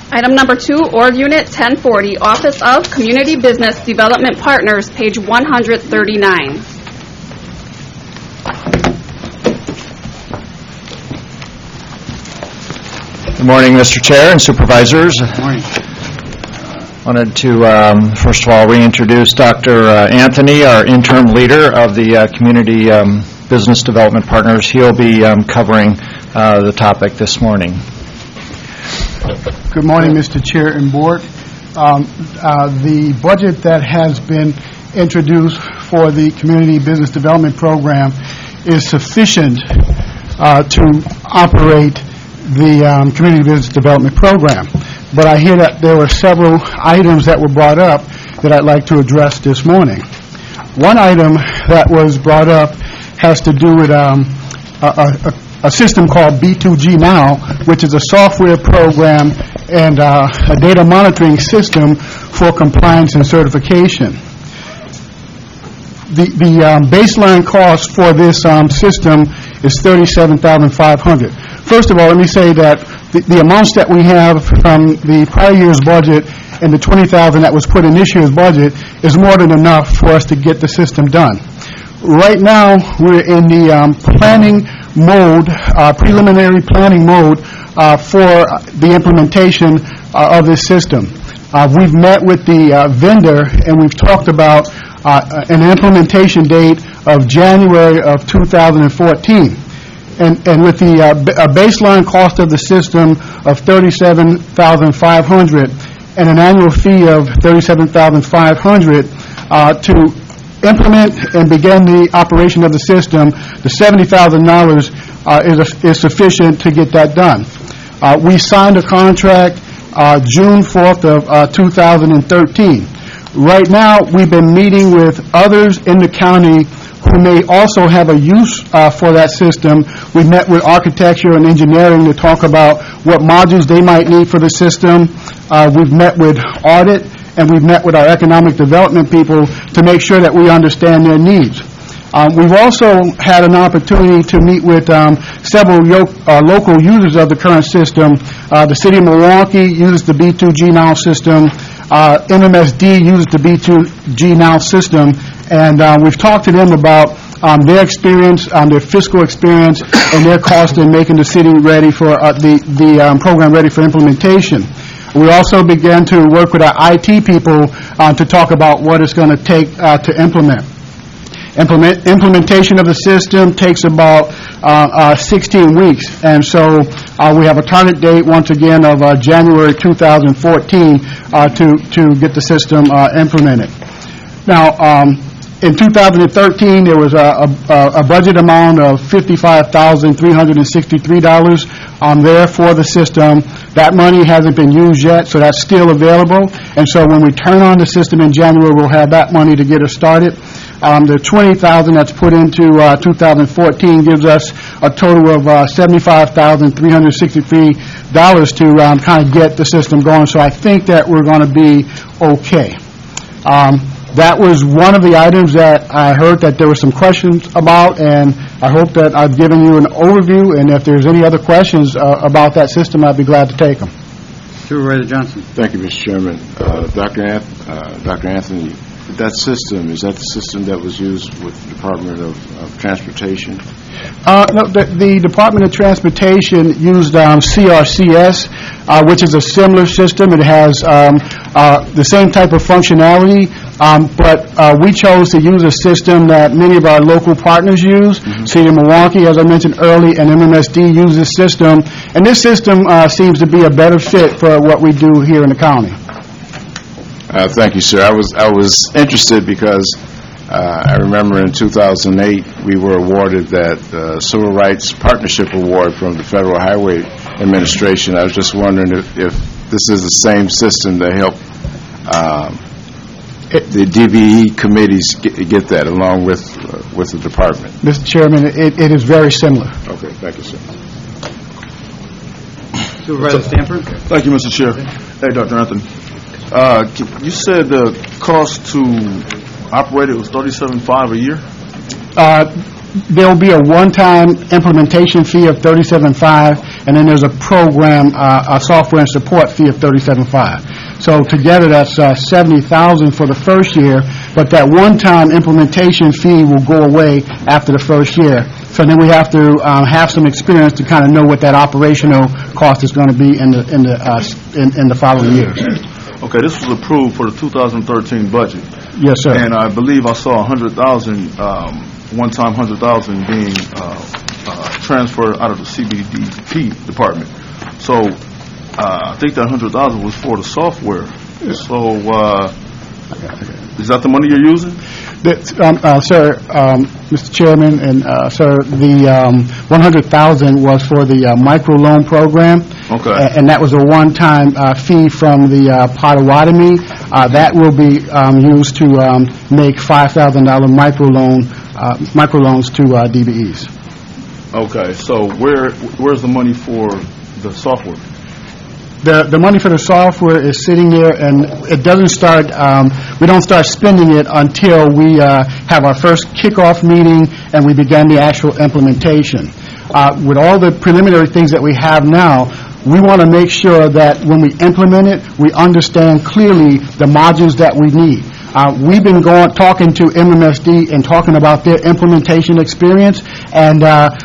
Item number 2, Org Unit 1040, Office of Community Business Development Partners, page 139. Good morning, Mr. Chair and Supervisors. Good morning. Wanted to, first of all, reintroduce Dr. Anthony, our interim leader of the Community Business Development Partners. He'll be covering the topic this morning. Good morning, Mr. Chair and Board. The budget that has been introduced for the Community Business Development Program is sufficient to operate the Community Business Development Program. But I hear that there were several items that were brought up that I'd like to address this morning. One item that was brought up has to do with a system called B2G Now, which is a software program and a data monitoring system for compliance and certification. The baseline cost for this system is $37,500. First of all, let me say that the amounts that we have from the prior year's budget and the $20,000 that was put in this year's budget is more than enough for us to get the system done. Right now, we're in the planning mode, preliminary planning mode for the implementation of this system. We've met with the vendor and we've talked about an implementation date of January of 2014. And with the baseline cost of the system of $37,500 and an annual fee of $37,500 to implement and begin the operation of the system, the $70,000 is sufficient to get that done. We signed a contract June 4th of 2013. Right now, we've been meeting with others in the county who may also have a use for that system. We met with architecture and engineering to talk about what modules they might need for the system. We've met with audit, and we've met with our economic development people to make sure that we understand their needs. We've also had an opportunity to meet with several local users of the current system. The City of Milwaukee uses the B2G Now system. MMSD uses the B2G Now system. And we've talked to them about their experience, their fiscal experience, and their cost in making the city ready for the program ready for implementation. We also began to work with our IT people to talk about what it's going to take to implement. Implementation of the system takes about 16 weeks, and so we have a target date once again of January 2014 to get the system implemented. Now, in 2013, there was a budget amount of $55,363 there for the system. That money hasn't been used yet, so that's still available. And so when we turn on the system in January, we'll have that money to get us started. The $20,000 that's put into 2014 gives us a total of $75,363 to kind of get the system going. So I think that we're going to be okay. That was one of the items that I heard that there were some questions about, and I hope that I've given you an overview, and if there's any other questions about that system, I'd be glad to take them. Supervisor Johnson. Thank you, Mr. Chairman. Dr. Anthony, that system, is that the system that was used with the Department of Transportation? No, the Department of Transportation used CRCS, which is a similar system. It has the same type of functionality, but we chose to use a system that many of our local partners use. City of Milwaukee, as I mentioned earlier, and MMSD use this system. And this system seems to be a better fit for what we do here in the county. Thank you, sir. I was interested because I remember in 2008 we were awarded that Civil Rights Partnership Award from the Federal Highway Administration. I was just wondering if this is the same system that helped the DBE committees get that along with the department. Mr. Chairman, it is very similar. Okay, thank you, sir. Supervisor Stanford. Thank you, Mr. Chair. Hey, Dr. Anthony. You said the cost to operate it was $37,500 a year? There will be a one-time implementation fee of $37,500, and then there's a program, a software and support fee of $37,500. So together, that's $70,000 for the first year, but that one-time implementation fee will go away after the first year. So then we have to have some experience to kind of know what that operational cost is going to be in the following years. Okay, this was approved for the 2013 budget. Yes, sir. And I believe I saw 100,000, one-time 100,000 being transferred out of the CBDP department. So I think that 100,000 was for the software. So is that the money you're using? Sir, Mr. Chairman, and sir, the 100,000 was for the microloan program. Okay. And that was a one-time fee from the Potawatomi. That will be used to make $5,000 microloans to DBEs. Okay. So where's the money for the software? The money for the software is sitting there, and it doesn't start, we don't start spending it until we have our first kickoff meeting and we begin the actual implementation. With all the preliminary things that we have now, we want to make sure that when we implement it, we understand clearly the modules that we need. We've been talking to MMSD and talking about their implementation experience, and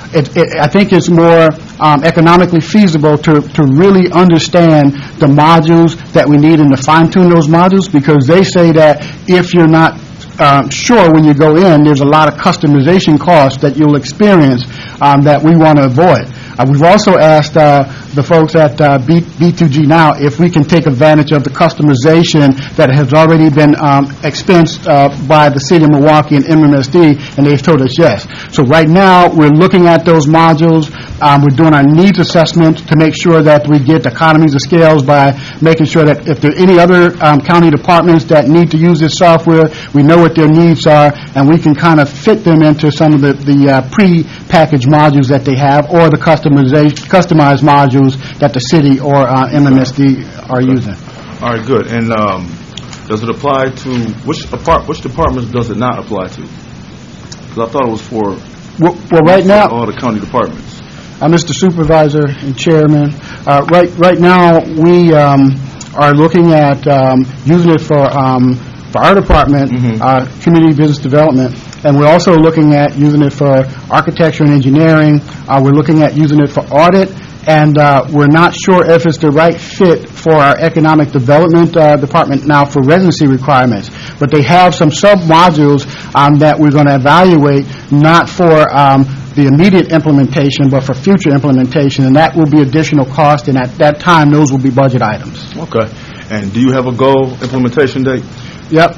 I think it's more economically feasible to really understand the modules that we need and to fine-tune those modules, because they say that if you're not sure when you go in, there's a lot of customization costs that you'll experience that we want to avoid. We've also asked the folks at B2G Now if we can take advantage of the customization that has already been expensed by the City of Milwaukee and MMSD, and they've told us yes. So right now, we're looking at those modules. We're doing our needs assessment to make sure that we get economies of scales by making sure that if there are any other county departments that need to use this software, we know what their needs are, and we can kind of fit them into some of the pre-packaged modules that they have, or the customized modules that the city or MMSD are using. All right, good. And does it apply to which departments does it not apply to? Because I thought it was for well, right now, all the county departments. Mr. Supervisor and Chairman, right now we are looking at using it for our department, community business development, and we're also looking at using it for architecture and engineering. We're looking at using it for audit, and we're not sure if it's the right fit for our economic development department now for residency requirements. But they have some sub-modules that we're going to evaluate, not for the immediate implementation, but for future implementation, and that will be additional cost, and at that time, those will be budget items. Okay. And do you have a goal implementation date? Yep.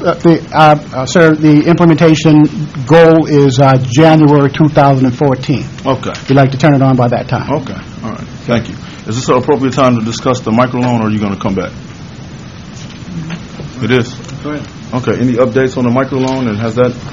Sir, the implementation goal is January 2014. Okay. We'd like to turn it on by that time. Okay. All right. Thank you. Is this an appropriate time to discuss the microloan, or are you going to come back? It is. Go ahead. Okay. Any updates on the microloan, and has that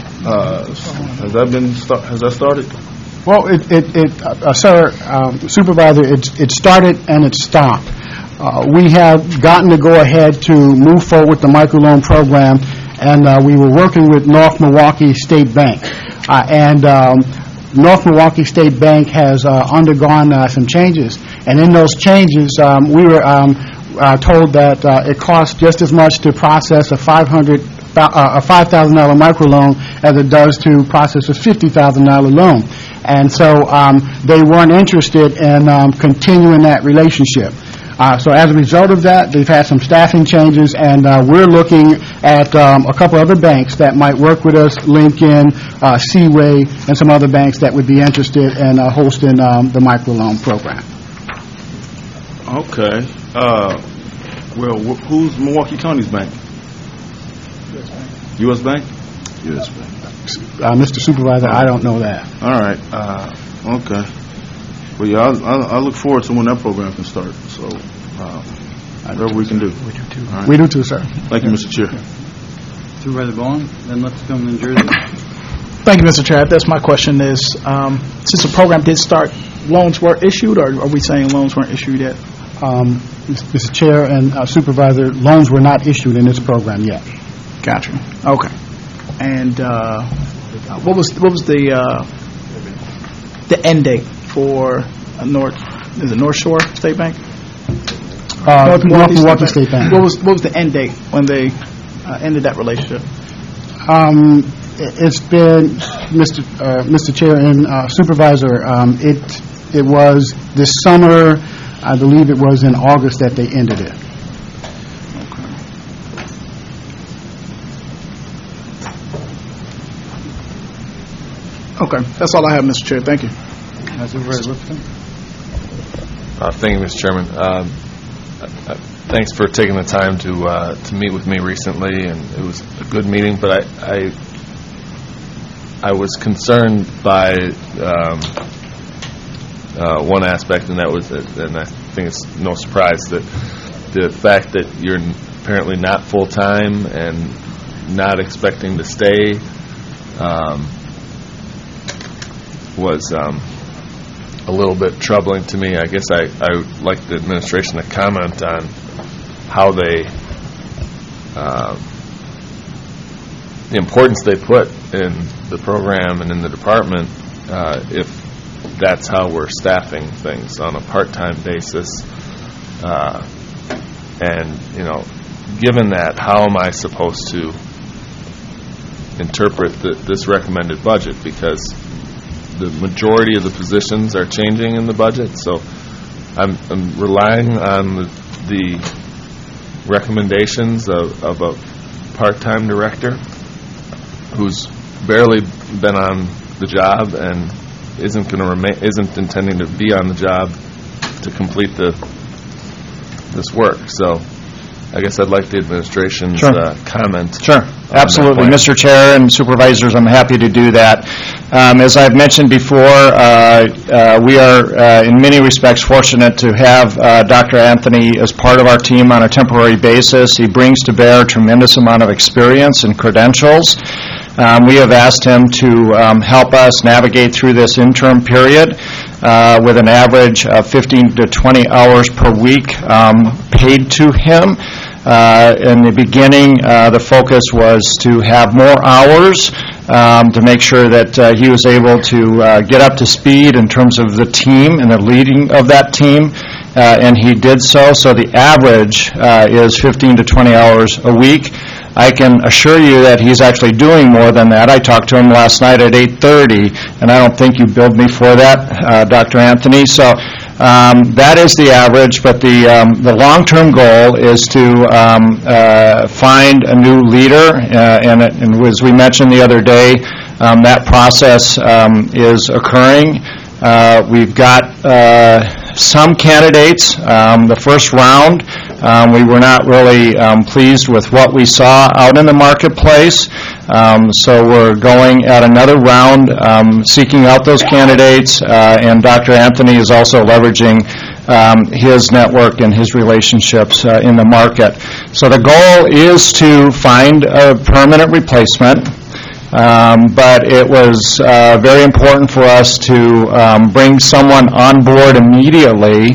started? Well, sir, Supervisor, it started and it stopped. We have gotten to go ahead to move forward with the microloan program, and we were working with North Milwaukee State Bank. North Milwaukee State Bank has undergone some changes, and in those changes, we were told that it costs just as much to process a $5,000 microloan as it does to process a $50,000 loan. And so they weren't interested in continuing that relationship. So as a result of that, they've had some staffing changes, and we're looking at a couple other banks that might work with us, Lincoln, Seaway, and some other banks that would be interested in hosting the microloan program. Okay. Well, who's Milwaukee County's bank? U.S. Bank? U.S. Bank. Mr. Supervisor, I don't know that. All right. Okay. Well, yeah, I look forward to when that program can start. So, whatever we can do. We do too. Right. We do too, sir. Thank you, Mr. Chair. Supervisor Bowen, then let's come to New Jersey. Thank you, Mr. Chair. That's my question is, since the program did start, loans were issued, or are we saying loans weren't issued yet? Mr. Chair and Supervisor, loans were not issued in this program yet. Gotcha. Okay. And what was the end date for North is it North Shore State Bank? North Milwaukee State Bank. What was the end date when they ended that relationship? It's been, Mr. Chair and Supervisor, it was this summer, I believe it was in August that they ended it. Okay, that's all I have, Mr. Chair. Thank you. Supervisor Lipton? Thank you, Mr. Chairman. Thanks for taking the time to meet with me recently, and it was a good meeting. But I was concerned by one aspect, and that was, and I think it's no surprise that the fact that you're apparently not full time and not expecting to stay was a little bit troubling to me. I guess I would like the administration to comment on how they, the importance they put in the program and in the department, if that's how we're staffing things on a part-time basis. And, given that, how am I supposed to interpret this recommended budget? Because the majority of the positions are changing in the budget, so I'm relying on the recommendations of a part-time director who's barely been on the job and isn't intending to be on the job to complete this work. So I guess I'd like the administration's comment. Sure, absolutely. Mr. Chair and Supervisors, I'm happy to do that. As I've mentioned before, we are in many respects fortunate to have Dr. Anthony as part of our team on a temporary basis. He brings to bear a tremendous amount of experience and credentials. We have asked him to help us navigate through this interim period with an average of 15 to 20 hours per week paid to him. In the beginning, the focus was to have more hours to make sure that he was able to get up to speed in terms of the team and the leading of that team, and he did so. So the average is 15 to 20 hours a week. I can assure you that he's actually doing more than that. I talked to him last night at 8:30, and I don't think you billed me for that, Dr. Anthony. So that is the average, but the long-term goal is to find a new leader, and as we mentioned the other day, that process is occurring. We've got some candidates. The first round, we were not really pleased with what we saw out in the marketplace, so we're going at another round, seeking out those candidates, and Dr. Anthony is also leveraging his network and his relationships in the market. So the goal is to find a permanent replacement. But it was very important for us to bring someone on board immediately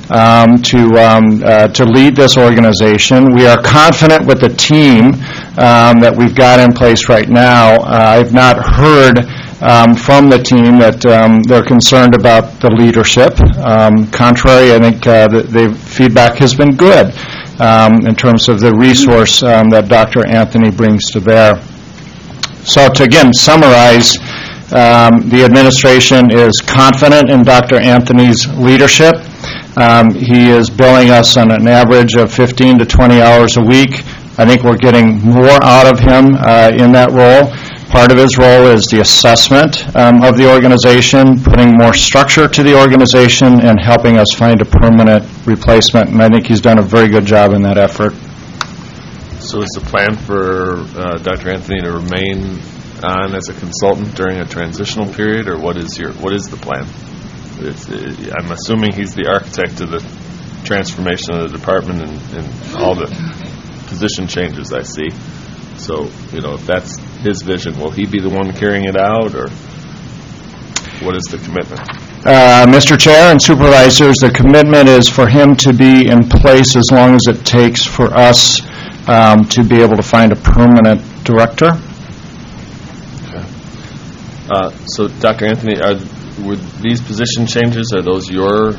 to lead this organization. We are confident with the team that we've got in place right now. I've not heard from the team that they're concerned about the leadership. Contrary, I think the feedback has been good in terms of the resource that Dr. Anthony brings to bear. So to, again, summarize, the administration is confident in Dr. Anthony's leadership. He is billing us on an average of 15 to 20 hours a week. I think we're getting more out of him in that role. Part of his role is the assessment of the organization, putting more structure to the organization, and helping us find a permanent replacement. And I think he's done a very good job in that effort. So is the plan for Dr. Anthony to remain on as a consultant during a transitional period, or what is the plan? I'm assuming he's the architect of the transformation of the department and all the position changes I see. So, if that's his vision, will he be the one carrying it out, or what is the commitment? Mr. Chair and Supervisors, the commitment is for him to be in place as long as it takes for us to be able to find a permanent director. Okay. So, Dr. Anthony, with these position changes, are those your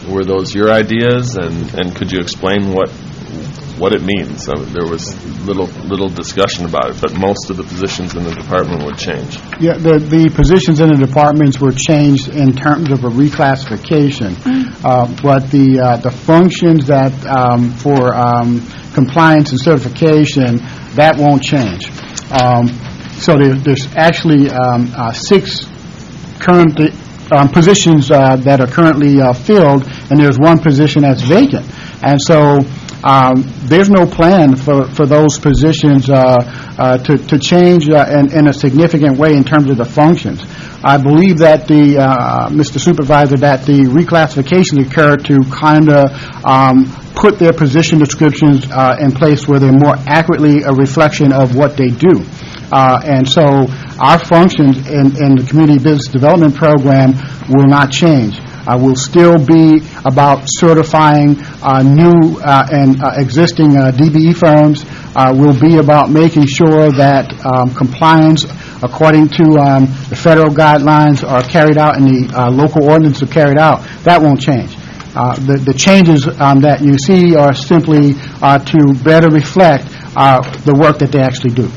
were those your ideas, and could you explain what it means? There was little discussion about it, but most of the positions in the department would change. Yeah, the positions in the departments were changed in terms of a reclassification, but the functions that for compliance and certification, that won't change. So there's actually 6 current positions that are currently filled, and there's 1 position that's vacant. And so there's no plan for those positions to change in a significant way in terms of the functions. I believe that Mr. Supervisor, that the reclassification occurred to kind of put their position descriptions in place where they're more accurately a reflection of what they do. And so our functions in the Community Business Development Program will not change. Will still be about certifying new and existing DBE firms. Will be about making sure that compliance according to the federal guidelines are carried out and the local ordinances are carried out. That won't change. The changes that you see are simply to better reflect the work that they actually do.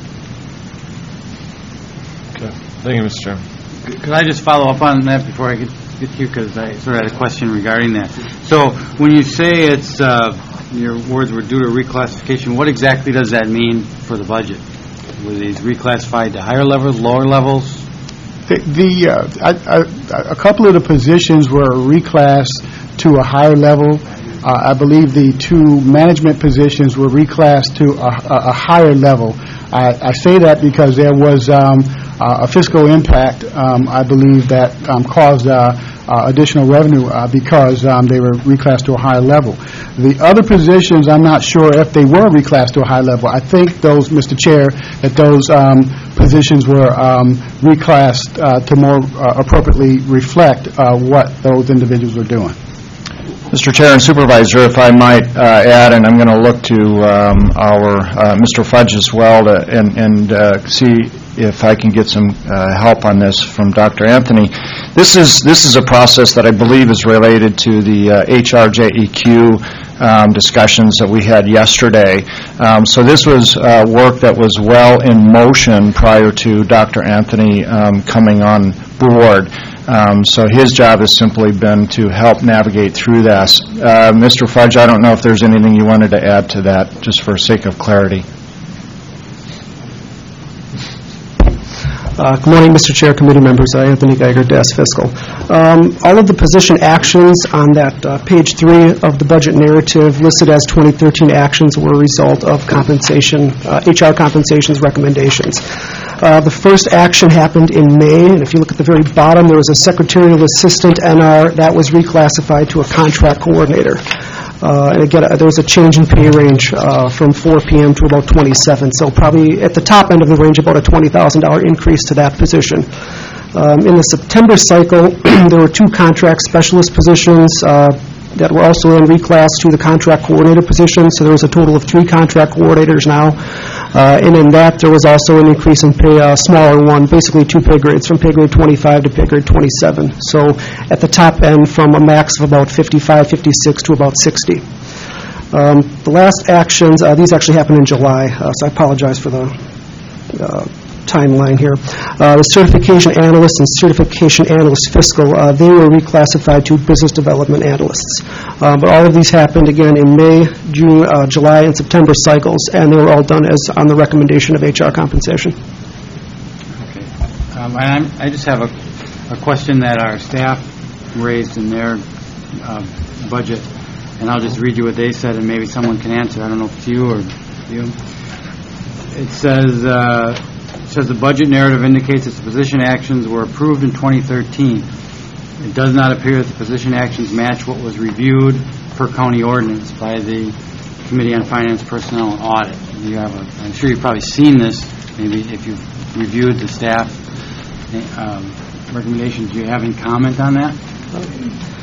Okay. Thank you, Mr. Chairman. Could I just follow up on that before I get to you, because I sort of had a question regarding that. So when you say it's, your words were due to reclassification, what exactly does that mean for the budget? Were these reclassified to higher levels, lower levels? A couple of the positions were reclassed to a higher level. I believe the 2 management positions were reclassed to a higher level. I say that because there was a fiscal impact, I believe, that caused additional revenue because they were reclassed to a higher level. The other positions, I'm not sure if they were reclassed to a higher level. I think those, Mr. Chair, that those positions were reclassed to more appropriately reflect what those individuals were doing. Mr. Chair and Supervisor, if I might add, and I'm going to look to our Mr. Fudge as well and see if I can get some help on this from Dr. Anthony. This is a process that I believe is related to the HRJEQ discussions that we had yesterday. So this was work that was well in motion prior to Dr. Anthony coming on board. So his job has simply been to help navigate through this. Mr. Fudge, I don't know if there's anything you wanted to add to that, just for sake of clarity. Good morning, Mr. Chair, committee members. Anthony Geiger, DAS Fiscal. All of the position actions on that page 3 of the budget narrative listed as 2013 actions were a result of compensation, HR compensations recommendations. The first action happened in May, and if you look at the very bottom, there was a secretarial assistant NR that was reclassified to a contract coordinator. And again, there was a change in pay range from 4 p.m. to about 27, so probably at the top end of the range, about a $20,000 increase to that position. In the September cycle, there were 2 contract specialist positions that were also in reclass to the contract coordinator position, so there was a total of 3 contract coordinators now. And in that, there was also an increase in pay, a smaller one, basically 2 pay grades, from pay grade 25 to pay grade 27. So at the top end, from a max of about 55, 56 to about 60. The last actions, these actually happened in July, so I apologize for the timeline here. The certification analyst and certification analyst fiscal, they were reclassified to business development analysts. But all of these happened again in May, June, July, and September cycles, and they were all done as on the recommendation of HR compensation. Okay. I just have a question that our staff raised in their budget, and I'll just read you what they said, and maybe someone can answer. I don't know if it's you or you. It says the budget narrative indicates that the position actions were approved in 2013. It does not appear that the position actions match what was reviewed per county ordinance by the Committee on Finance, Personnel, and Audit. I'm sure you've probably seen this, maybe if you've reviewed the staff recommendations. Do you have any comment on that?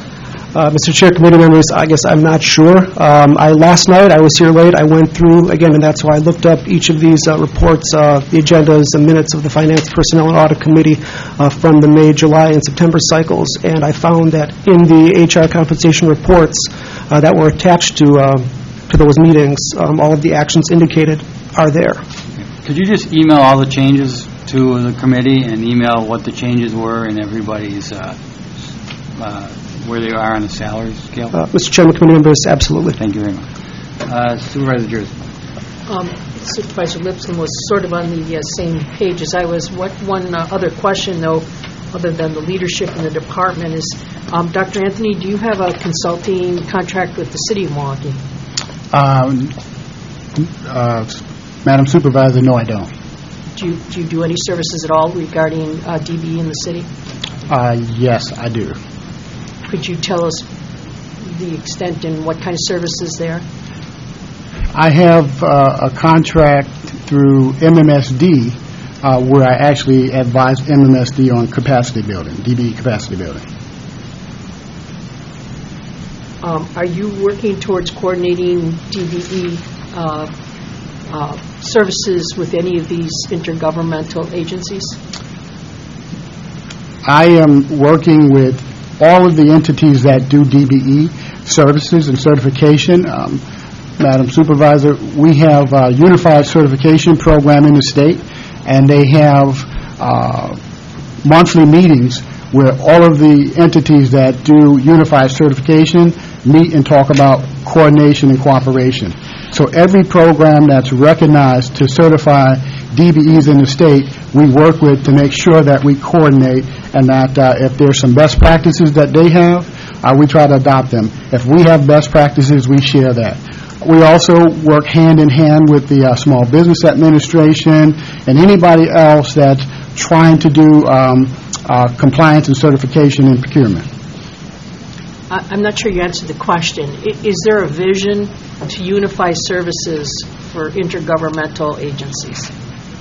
Mr. Chair, committee members, I guess I'm not sure. Last night, I was here late. I went through, again, and that's why I looked up each of these reports, the agendas and minutes of the Finance, Personnel, and Audit Committee from the May, July, and September cycles, and I found that in the HR compensation reports that were attached to those meetings, all of the actions indicated are there. Could you just email all the changes to the committee and email what the changes were and everybody's where they are on the salary scale? Mr. Chairman, committee members, absolutely. Thank you very much. Supervisor Jersey. Supervisor Lipson was sort of on the same page as I was. One other question, though, other than the leadership in the department, is Dr. Anthony, do you have a consulting contract with the City of Milwaukee? Madam Supervisor, no, I don't. Do you do any services at all regarding DB in the city? Yes, I do. Could you tell us the extent and what kind of services there? I have a contract through MMSD where I actually advise MMSD on capacity building, DBE capacity building. Are you working towards coordinating DBE services with any of these intergovernmental agencies? I am working with all of the entities that do DBE services and certification. Madam Supervisor, we have a unified certification program in the state, and they have monthly meetings where all of the entities that do unified certification meet and talk about coordination and cooperation. So every program that's recognized to certify DBEs in the state, we work with to make sure that we coordinate and that if there's some best practices that they have, we try to adopt them. If we have best practices, we share that. We also work hand in hand with the Small Business Administration and anybody else that's trying to do compliance and certification in procurement. I'm not sure you answered the question. Is there a vision to unify services for intergovernmental agencies?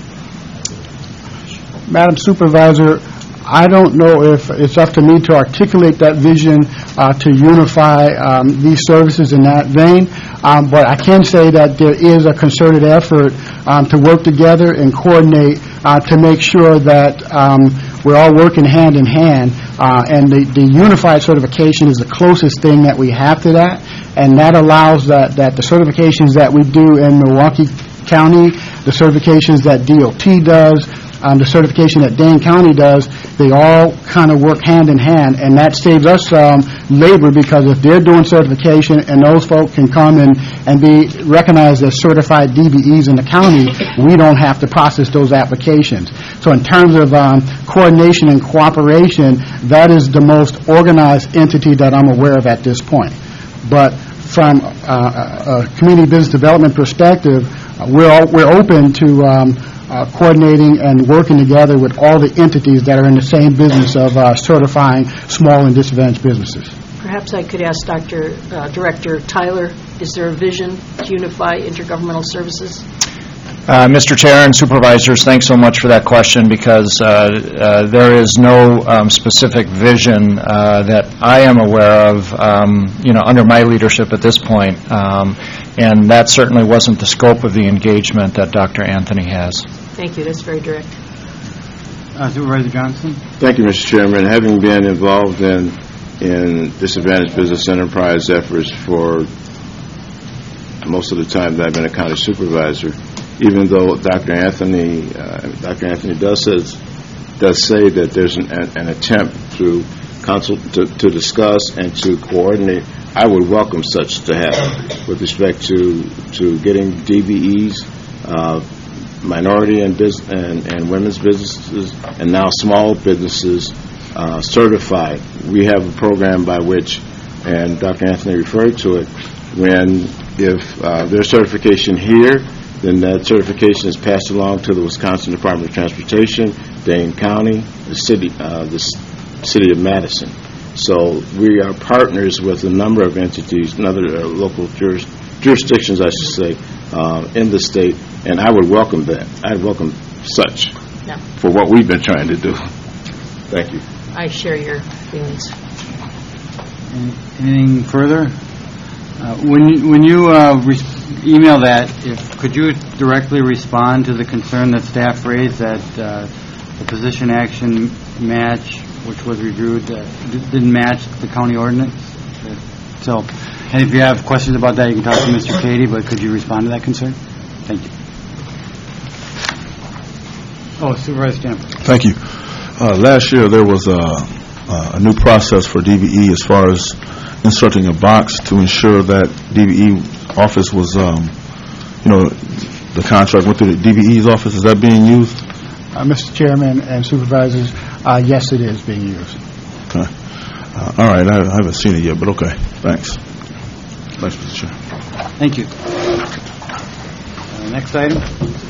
Madam Supervisor, I don't know if it's up to me to articulate that vision to unify these services in that vein, but I can say that there is a concerted effort to work together and coordinate to make sure that we're all working hand in hand, and the unified certification is the closest thing that we have to that, and that allows that the certifications that we do in Milwaukee County, the certifications that DOT does, the certification that Dane County does, they all kind of work hand in hand, and that saves us labor, because if they're doing certification and those folks can come and be recognized as certified DBEs in the county, we don't have to process those applications. So in terms of coordination and cooperation, that is the most organized entity that I'm aware of at this point. But from a community business development perspective, we're open to coordinating and working together with all the entities that are in the same business of certifying small and disadvantaged businesses. Perhaps I could ask Director Tyler, is there a vision to unify intergovernmental services? Mr. Chair and Supervisors, thanks so much for that question, because there is no specific vision that I am aware of, under my leadership at this point, and that certainly wasn't the scope of the engagement that Dr. Anthony has. Thank you. That's very direct. Supervisor Johnson. Thank you, Mr. Chairman. Having been involved in disadvantaged business enterprise efforts for most of the time that I've been a county supervisor, even though Dr. Anthony does say that there's an attempt through council to discuss and to coordinate, I would welcome such to happen with respect to getting DBEs, minority and women's businesses, and now small businesses certified. We have a program by which, and Dr. Anthony referred to it, if there's certification here, then that certification is passed along to the Wisconsin Department of Transportation, Dane County, the city of Madison. So we are partners with a number of entities, other local jurisdictions, I should say, in the state, and I would welcome that. I'd welcome such for what we've been trying to do. Thank you. I share your feelings. Anything further? When you email that, could you directly respond to the concern that staff raised that the position action match, which was reviewed, didn't match the county ordinance? So, and if you have questions about that, you can talk to Mr. Cady, but could you respond to that concern? Thank you. Oh, Supervisor Stamper. Thank you. Last year, there was a new process for DVE as far as inserting a box to ensure that DVE office was, the contract went through the DVE's office. Is that being used? Mr. Chairman and Supervisors, yes, it is being used. Okay. All right. I haven't seen it yet, but okay. Thanks. Thanks, Mr. Chair. Thank you. Next item.